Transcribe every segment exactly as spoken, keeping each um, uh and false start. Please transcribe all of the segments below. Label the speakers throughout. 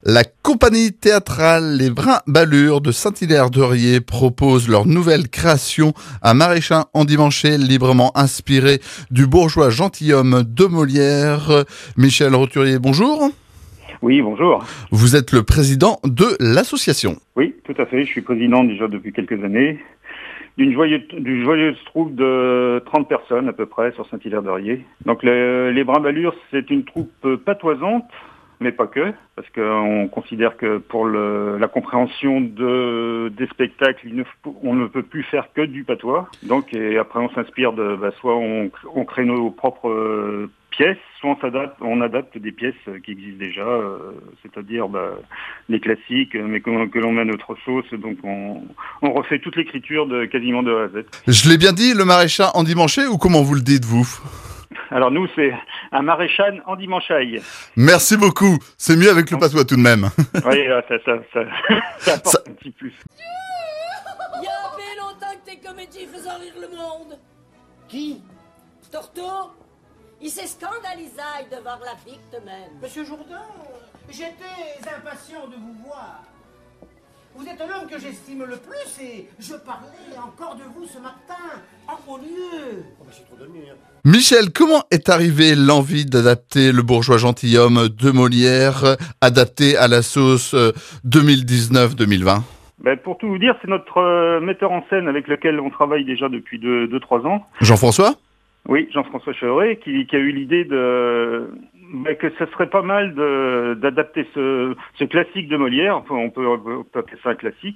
Speaker 1: La compagnie théâtrale Les Brins-Balures de Saint-Hilaire-de-Riez propose leur nouvelle création, un maréchal endimanché librement inspiré du bourgeois gentilhomme de Molière. Michel Roturier, bonjour.
Speaker 2: Oui, bonjour.
Speaker 1: Vous êtes le président de l'association.
Speaker 2: Oui, tout à fait. Je suis président déjà depuis quelques années d'une joyeuse, d'une joyeuse troupe de trente personnes à peu près sur Saint-Hilaire-de-Riez. Donc les, les Brins-Balures, c'est une troupe patoisante, mais pas que, parce qu'on considère que pour le, la compréhension de, des spectacles, il ne, on ne peut plus faire que du patois. Donc, et après, on s'inspire de, bah, soit on, on crée nos propres euh, pièces, soit on s'adapte, on adapte des pièces qui existent déjà, euh, c'est-à-dire bah, les classiques, mais que, que l'on met à notre sauce. Donc, on, on refait toute l'écriture de quasiment de A à Z.
Speaker 1: Je l'ai bien dit, le maréchal endimanché, ou comment vous le dites, vous ?
Speaker 2: Alors nous, c'est un maréchal endimanchaille.
Speaker 1: Merci beaucoup. C'est mieux avec le patois tout de même.
Speaker 2: Oui, ça, ça, ça, ça apporte ça... un petit plus.
Speaker 3: Il y a bien longtemps que tes comédies faisaient rire le monde. Qui? Torto? Il s'est scandalisé de voir la victime.
Speaker 4: Monsieur Jourdain, j'étais impatient de vous voir. Vous êtes l'homme que j'estime le plus et je parlais encore de vous ce matin. Oh mon Dieu! Oh, mais c'est trop donné, hein.
Speaker 1: Michel, comment est arrivée l'envie d'adapter le bourgeois gentilhomme de Molière, adapté à la sauce deux mille dix-neuf deux mille vingt?
Speaker 2: Ben, pour tout vous dire, c'est notre euh, metteur en scène avec lequel on travaille déjà depuis deux trois ans.
Speaker 1: Jean-François?
Speaker 2: Oui, Jean-François Chevret, qui, qui a eu l'idée de ben, que ce serait pas mal de, d'adapter ce, ce classique de Molière, enfin, on peut, on peut appeler ça un classique,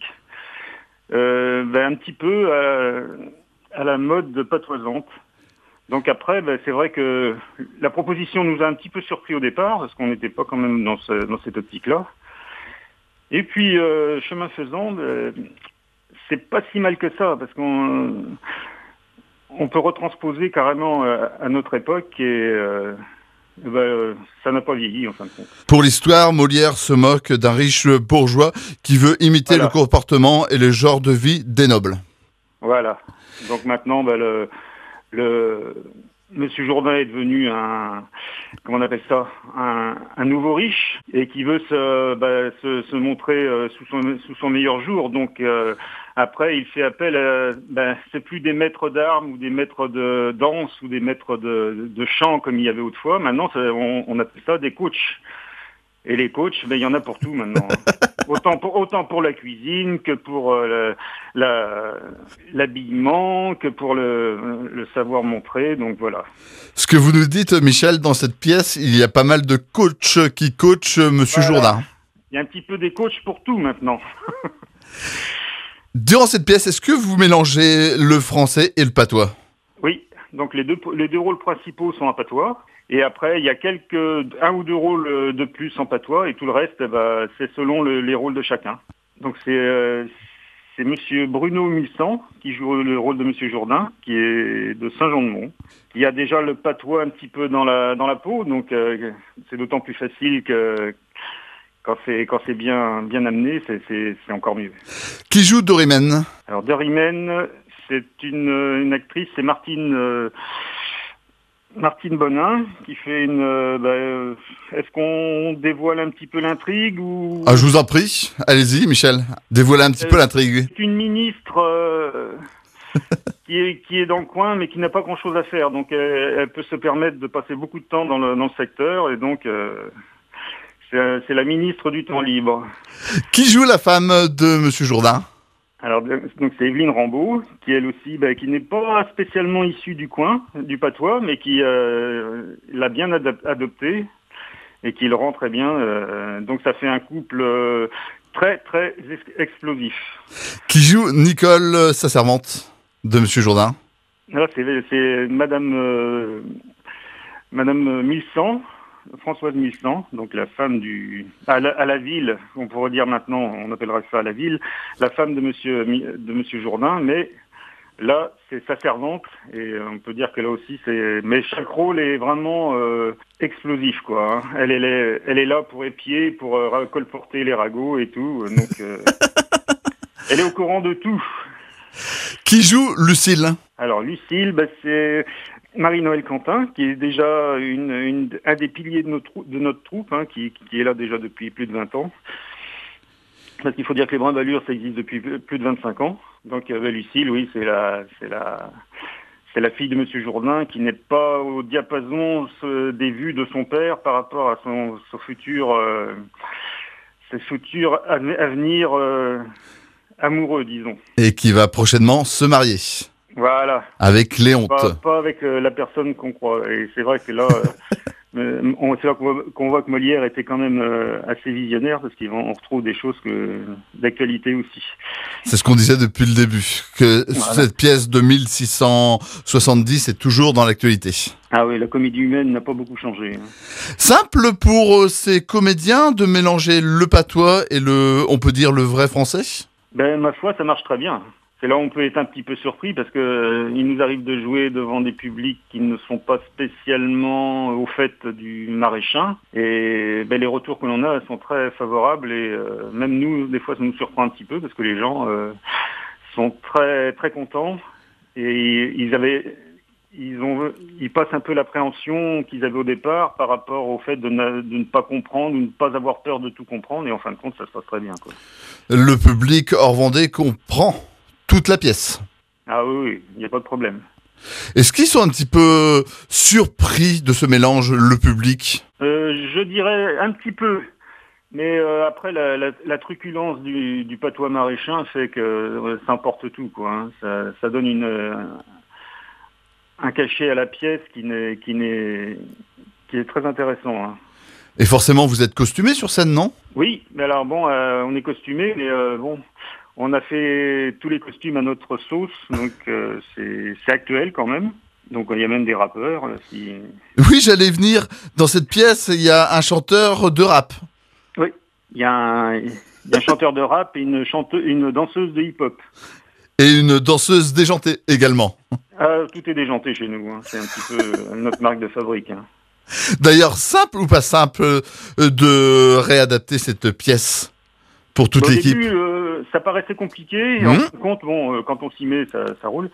Speaker 2: euh, ben, un petit peu à, à la mode de patoisante. Donc après, ben, c'est vrai que la proposition nous a un petit peu surpris au départ, parce qu'on n'était pas quand même dans, ce, dans cette optique-là. Et puis, euh, chemin faisant, ben, c'est pas si mal que ça, parce qu'on on peut retransposer carrément à, à notre époque et euh, ben, ça n'a pas vieilli en fin de compte.
Speaker 1: Pour l'histoire, Molière se moque d'un riche bourgeois qui veut imiter voilà. le comportement et le genre de vie des nobles.
Speaker 2: Voilà. Donc maintenant, ben, le, le Monsieur Jourdain est devenu un, comment on appelle ça, un, un nouveau riche et qui veut se, bah, se, se montrer euh, sous son, sous son meilleur jour. Donc euh, après, il fait appel à, bah, c'est plus des maîtres d'armes ou des maîtres de danse ou des maîtres de, de chant comme il y avait autrefois. Maintenant, on, on appelle ça des coachs. Et les coachs, ben, il y en a pour tout maintenant. autant, pour, autant pour la cuisine que pour euh, la, l'habillement, que pour le, le savoir montrer. Donc voilà.
Speaker 1: Ce que vous nous dites, Michel, dans cette pièce, il y a pas mal de coachs qui coachent Monsieur
Speaker 2: voilà.
Speaker 1: Jourdain.
Speaker 2: Il y a un petit peu des coachs pour tout maintenant.
Speaker 1: Durant cette pièce, est-ce que vous mélangez le français et le patois?
Speaker 2: Oui. Donc les deux, les deux rôles principaux sont en patois. Et après, il y a quelques un ou deux rôles de plus en patois et tout le reste, bah, c'est selon le, les rôles de chacun. Donc c'est euh, c'est Monsieur Bruno Milsan qui joue le rôle de Monsieur Jourdain, qui est de Saint-Jean-de-Mont. Il y a déjà le patois un petit peu dans la dans la peau, donc euh, c'est d'autant plus facile que quand c'est quand c'est bien bien amené, c'est c'est c'est encore mieux.
Speaker 1: Qui joue Dorimène?
Speaker 2: Alors Dorimène, c'est une une actrice, c'est Martine. Euh, Martine Bonin, qui fait une... Euh, bah, euh, est-ce qu'on dévoile un petit peu l'intrigue ou...
Speaker 1: Ah, je vous en prie. Allez-y, Michel. Dévoilez un petit euh, peu l'intrigue.
Speaker 2: C'est une ministre euh, qui, est, qui est dans le coin, mais qui n'a pas grand-chose à faire. Donc, elle, elle peut se permettre de passer beaucoup de temps dans le, dans le secteur. Et donc, euh, c'est, c'est la ministre du temps libre.
Speaker 1: Qui joue la femme de Monsieur Jourdain?
Speaker 2: Alors, donc c'est Evelyne Rambaud, qui elle aussi, bah, qui n'est pas spécialement issue du coin, du patois, mais qui euh, l'a bien adap- adopté et qui le rend très bien. Euh, donc ça fait un couple euh, très, très ex- explosif.
Speaker 1: Qui joue Nicole, sa servante de Monsieur Jourdain?
Speaker 2: Là, c'est, c'est Madame, euh, Madame Milsan, Françoise Milsan, donc la femme du à la, à la ville, on pourrait dire maintenant, on appellera ça à la ville, la femme de Monsieur de Monsieur Jourdain, mais là c'est sa servante et on peut dire que là aussi c'est, mais chaque rôle est vraiment euh, explosif quoi. Hein. Elle, elle est elle est là pour épier, pour euh, colporter les ragots et tout, donc euh, elle est au courant de tout.
Speaker 1: Qui joue Lucille?
Speaker 2: Alors Lucille, bah, c'est Marie-Noël Quentin, qui est déjà une, une, un des piliers de notre, de notre troupe, hein, qui, qui est là déjà depuis plus de vingt ans. Parce qu'il faut dire que les Brins-Balures, ça existe depuis plus de vingt-cinq ans. Donc euh, Lucille, oui, c'est la, c'est la, c'est la fille de Monsieur Jourdain, qui n'est pas au diapason ce, des vues de son père par rapport à son, son futur, euh, ses futurs avenirs euh, amoureux, disons.
Speaker 1: Et qui va prochainement se marier.
Speaker 2: Voilà.
Speaker 1: Avec Léonte.
Speaker 2: Pas, pas avec euh, la personne qu'on croit. Et c'est vrai que là, euh, on, c'est là qu'on, voit, qu'on voit que Molière était quand même euh, assez visionnaire, parce qu'on retrouve des choses que, d'actualité aussi.
Speaker 1: C'est ce qu'on disait depuis le début, que voilà. Cette pièce de mille six cent soixante-dix est toujours dans l'actualité.
Speaker 2: Ah oui, la comédie humaine n'a pas beaucoup changé. Hein.
Speaker 1: Simple pour euh, ces comédiens de mélanger le patois et le, on peut dire, le vrai français ?
Speaker 2: Ben, ma foi, ça marche très bien. C'est là où on peut être un petit peu surpris parce que euh, il nous arrive de jouer devant des publics qui ne sont pas spécialement au fait du Maréchal. Et ben, les retours que l'on a sont très favorables et euh, même nous, des fois, ça nous surprend un petit peu parce que les gens euh, sont très très contents et ils avaient, ils ont, ils passent un peu l'appréhension qu'ils avaient au départ par rapport au fait de ne, de ne pas comprendre ou de ne pas avoir peur de tout comprendre. Et en fin de compte, ça se passe très bien, quoi.
Speaker 1: Le public hors Vendée comprend toute la pièce.
Speaker 2: Ah oui, oui, il n'y a pas de problème.
Speaker 1: Est-ce qu'ils sont un petit peu surpris de ce mélange, le public ?
Speaker 2: euh, Je dirais un petit peu. Mais euh, après, la, la, la truculence du, du patois maréchal fait que euh, ça emporte tout, quoi. Hein. Ça, ça donne une, euh, un cachet à la pièce qui, n'est, qui, n'est, qui est très intéressant. Hein.
Speaker 1: Et forcément, vous êtes costumé sur scène, non ?
Speaker 2: Oui, mais alors bon, euh, on est costumé, mais euh, bon... On a fait tous les costumes à notre sauce, donc euh, c'est, c'est actuel quand même. Donc il y a même des rappeurs. Là, si...
Speaker 1: Oui, j'allais venir. Dans cette pièce, il y a un chanteur de rap.
Speaker 2: Oui, il y a un, il y a un chanteur de rap et une, chanteuse, une danseuse de hip-hop.
Speaker 1: Et une danseuse déjantée également.
Speaker 2: Ah, tout est déjanté chez nous, hein. C'est un petit peu notre marque de fabrique. Hein.
Speaker 1: D'ailleurs, simple ou pas simple de réadapter cette pièce pour toute
Speaker 2: Au
Speaker 1: l'équipe
Speaker 2: début, euh, ça paraissait compliqué.
Speaker 1: Mmh.
Speaker 2: En fin de compte, bon, euh, quand on s'y met, ça, ça roule.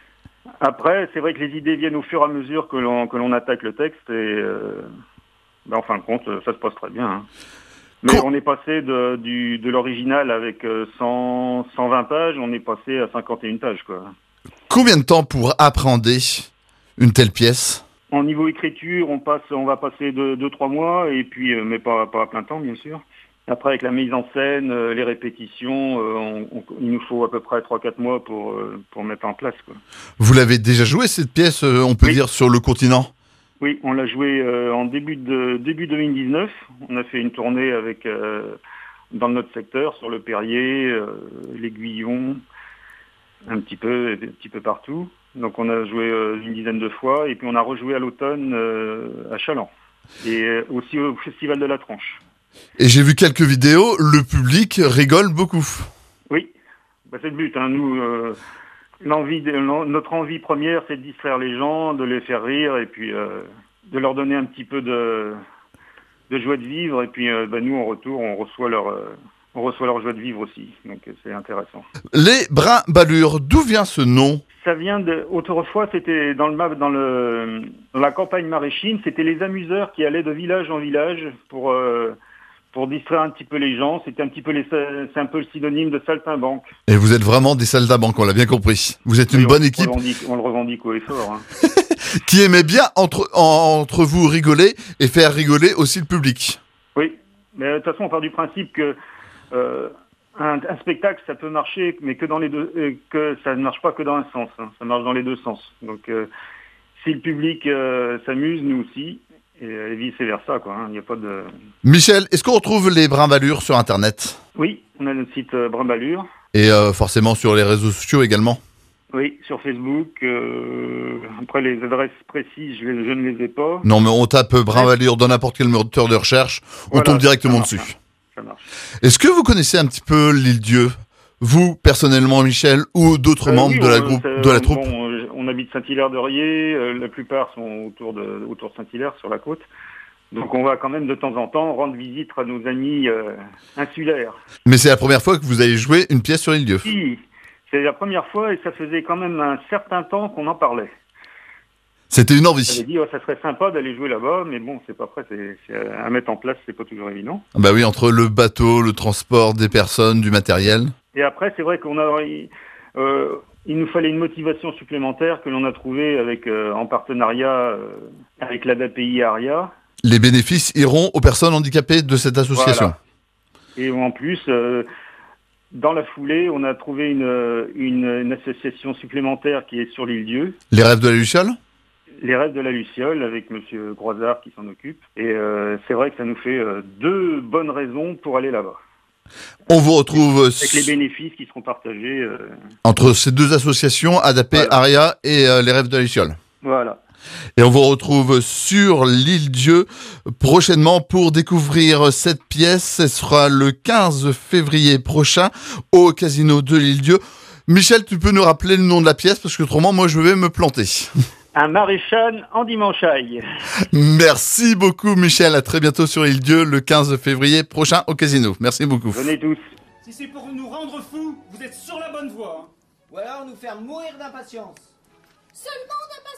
Speaker 2: Après, c'est vrai que les idées viennent au fur et à mesure que l'on, que l'on attaque le texte. Et euh, ben, en fin de compte, ça se passe très bien. Hein. Mais Qu- on est passé de, du, de l'original avec cent, cent vingt pages, on est passé à cinquante et une pages, quoi.
Speaker 1: Combien de temps pour appréhender une telle pièce ?
Speaker 2: En niveau écriture, on passe, on va passer de deux trois mois, et puis, euh, mais pas, pas à plein temps, bien sûr. Après, avec la mise en scène, euh, les répétitions, euh, on, on, il nous faut à peu près trois quatre mois pour, euh, pour mettre en place, quoi.
Speaker 1: Vous l'avez déjà joué, cette pièce, euh, on peut
Speaker 2: oui.
Speaker 1: dire, sur le continent ?
Speaker 2: Oui, on l'a joué euh, en début de début deux mille dix-neuf. On a fait une tournée avec euh, dans notre secteur, sur le Perrier, euh, l'Aiguillon, un petit peu, un petit peu partout. Donc on a joué euh, une dizaine de fois, et puis on a rejoué à l'automne euh, à Chaland, et euh, aussi au Festival de la Tranche.
Speaker 1: Et j'ai vu quelques vidéos, le public rigole beaucoup.
Speaker 2: Oui, bah, c'est le but. Hein. Nous, euh, l'envie de, notre envie première, c'est de distraire les gens, de les faire rire, et puis euh, de leur donner un petit peu de, de joie de vivre. Et puis euh, bah, nous, en retour, on reçoit leur, euh, on reçoit leur joie de vivre aussi. Donc c'est intéressant.
Speaker 1: Les Brins-Balures, d'où vient ce nom ?
Speaker 2: Ça vient de. Autrefois, c'était dans le dans le dans la campagne maraîchine, c'était les amuseurs qui allaient de village en village pour. Euh, Pour distraire un petit peu les gens, c'était un petit peu les, c'est un peu le synonyme de saltimbanque.
Speaker 1: Et vous êtes vraiment des saltimbanques, on l'a bien compris. Vous êtes une
Speaker 2: oui,
Speaker 1: bonne
Speaker 2: on,
Speaker 1: équipe.
Speaker 2: On, revendique, on le revendique haut et fort. Hein.
Speaker 1: Qui aimait bien entre, entre vous rigoler et faire rigoler aussi le public.
Speaker 2: Oui, mais de toute façon, on part du principe que euh, un, un spectacle, ça peut marcher, mais que dans les deux, euh, que ça ne marche pas que dans un sens. Hein, ça marche dans les deux sens. Donc, euh, si le public euh, s'amuse, nous aussi. Et vice-versa, quoi. Il hein. n'y a pas de...
Speaker 1: Michel, est-ce qu'on retrouve les Brins-Balures sur Internet ?
Speaker 2: Oui, on a notre site euh, Brins-Balures.
Speaker 1: Et euh, forcément sur les réseaux sociaux également ?
Speaker 2: Oui, sur Facebook. Euh, après, les adresses précises, je, les, je ne les ai pas.
Speaker 1: Non, mais on tape Brins-Balures dans n'importe quel moteur de recherche, on voilà, tombe directement
Speaker 2: ça marche,
Speaker 1: dessus.
Speaker 2: Ça marche.
Speaker 1: Est-ce que vous connaissez un petit peu l'Île-Dieu ? Vous, personnellement, Michel, ou d'autres
Speaker 2: euh,
Speaker 1: membres
Speaker 2: oui,
Speaker 1: de, la
Speaker 2: on,
Speaker 1: groupe, de la troupe ?
Speaker 2: Bon, on habite Saint-Hilaire-de-Riez, euh, la plupart sont autour de, autour de Saint-Hilaire, sur la côte. Donc on va quand même de temps en temps rendre visite à nos amis euh, insulaires.
Speaker 1: Mais c'est la première fois que vous avez joué une pièce sur l'Île-Dieu ?
Speaker 2: Si, c'est la première fois et ça faisait quand même un certain temps qu'on en parlait.
Speaker 1: C'était une
Speaker 2: J'avais
Speaker 1: envie.
Speaker 2: dit, oh, ça serait sympa d'aller jouer là-bas, mais bon, c'est pas prêt, c'est, c'est à mettre en place, c'est pas toujours évident.
Speaker 1: Bah oui, entre le bateau, le transport des personnes, du matériel.
Speaker 2: Et après, c'est vrai qu'on a, euh, il nous fallait une motivation supplémentaire que l'on a trouvée avec, euh, en partenariat euh, avec l'A D A P I ARIA.
Speaker 1: Les bénéfices iront aux personnes handicapées de cette association.
Speaker 2: Voilà. Et en plus, euh, dans la foulée, on a trouvé une, une, une association supplémentaire qui est sur l'île Dieu.
Speaker 1: Les rêves de la Luciole ?
Speaker 2: Les rêves de la Luciole, avec Monsieur Groisard qui s'en occupe. Et euh, c'est vrai que ça nous fait euh, deux bonnes raisons pour aller là-bas.
Speaker 1: On vous retrouve
Speaker 2: Avec les bénéfices qui seront partagés. Euh...
Speaker 1: entre ces deux associations, A D A P,
Speaker 2: Voilà.
Speaker 1: ARIA et euh, les rêves de la Luciole.
Speaker 2: Voilà.
Speaker 1: Et on vous retrouve sur l'île Dieu prochainement pour découvrir cette pièce. Ce sera le quinze février prochain au Casino de l'île Dieu. Michel, tu peux nous rappeler le nom de la pièce parce que autrement, moi, je vais me planter.
Speaker 2: Un maréchal en dimanchaille.
Speaker 1: Merci beaucoup, Michel. À très bientôt sur l'île Dieu le quinze février prochain au Casino. Merci beaucoup.
Speaker 2: Venez tous.
Speaker 5: Si c'est pour nous rendre fous, vous êtes sur la bonne voie. Hein.
Speaker 4: Ou alors nous faire mourir d'impatience.
Speaker 3: Seulement de